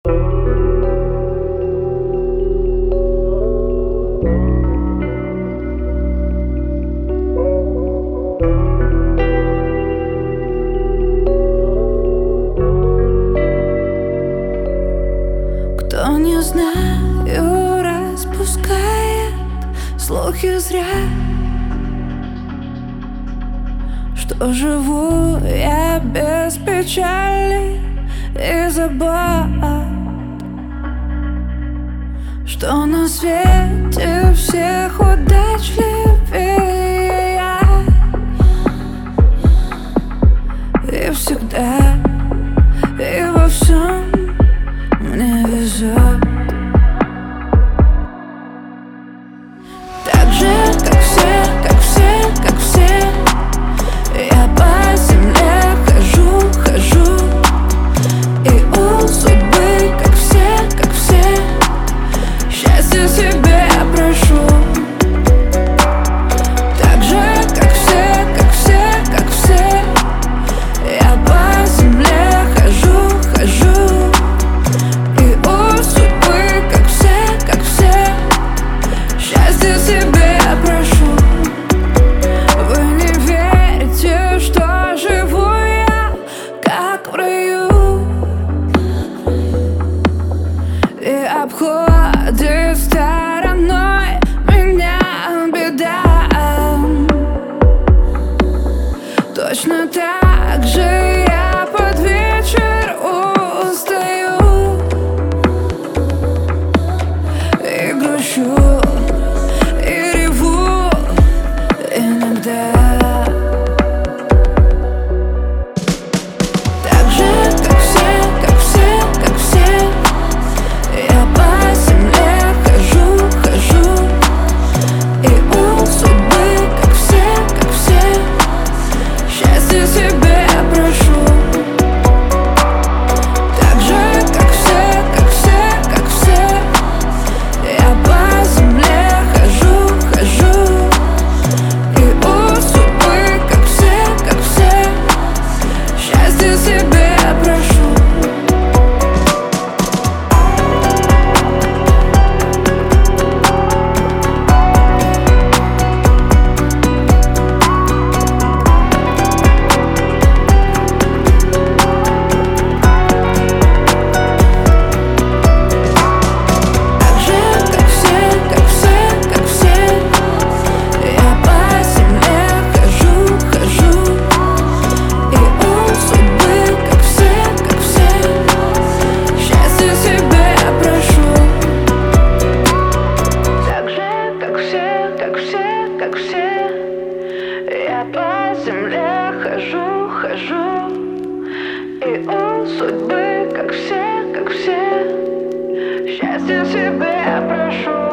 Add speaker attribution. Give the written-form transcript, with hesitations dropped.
Speaker 1: Кто не знаю, распускает слухи зря, что живу я без печали и забот, что на свете всех удачливее я, и всегда, и во всем мне везет. Так же, как все, как все, как все, я по земле хожу, хожу, и у судьбы, как все, счастье себе прошу. Так же, как все, как все, как все, я по земле хожу, хожу, и у судьбы, как все, счастье себе прошу. Вы не верите, что живу я как в раю, и обходит стороной меня беда. Точно так же я под вечер устаю и грущу, и реву иногда. Так же, как все, как все, как все, я по земле хожу, хожу, и у судьбы, как все, счастье себе прошу. Так же, как все, как все, как все, я по земле хожу, хожу, и у судьбы, как все, счастье себе прошу. Так же, как все, как все, как все, я по земле хожу, хожу, и у судьбы, как все, счастье себе прошу. Так же, как все, как все, я по земле хожу, хожу, и у судьбы, как все, счастье себе прошу.